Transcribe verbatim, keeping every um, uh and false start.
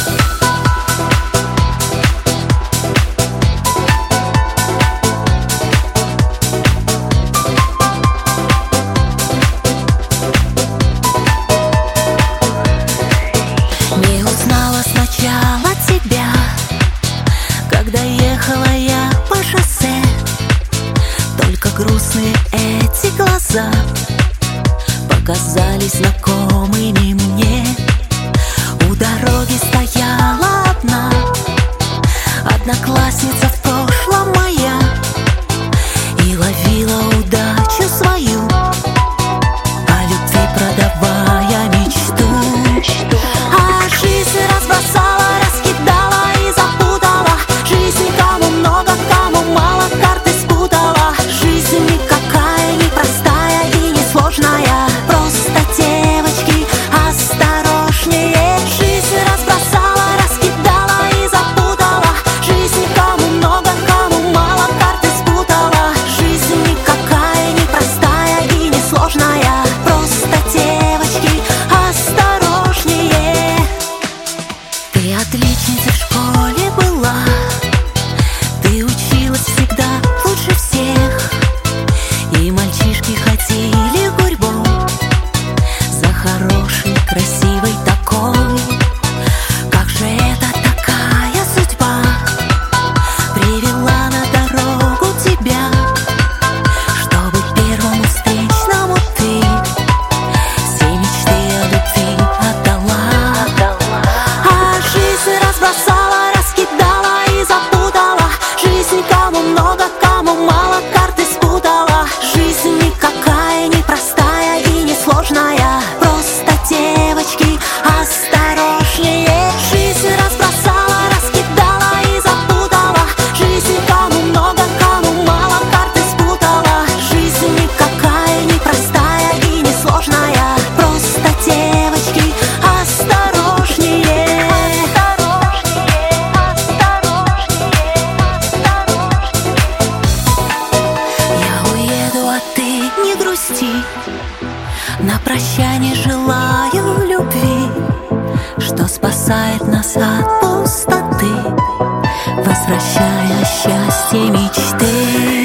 Не узнала сначала тебя, когда ехала я по шоссе. Только грустные эти глаза показались знакомыми мне. У дороги стояла одна одноклассница в прошлом моя и ловила удачу свою, о любви продавая мечту. А жизнь разбросала, раскидала и запутала. Жизнь кому много, кому мало, карты спутала. Жизнь никакая не простая и не сложная. Просто, девочки, осторожнее. Жизнь разбросала, раскидала и запутала. Жизнь кому много, кому мало, карты спутала. Жизнь никакая не простая и не сложная. Просто, девочки, осторожнее. Ты отличница в школе была, ты училась всегда лучше всех, и мальчишки ходили гурьбой за хорошей, красивой такой. Как же это такая судьба привела на дорогу тебя, чтобы первому встречному ты все мечты о любви отдала. А жизнь разбросала, раскидала и запутала. Жизнь кому много, кому мало, карты спутала. Жизнь никакая не простая и не сложная. Просто, девочки, осторожнее. Жизнь разбросала, раскидала и запутала. Жизнь кому много, кому мало, карты спутала. Жизнь никакая не простая и не сложная. Просто, девочки, осторожнее. Я уеду, а ты не грусти. На прощание желаю любви, что спасает нас от пустоты, возвращая счастье мечты.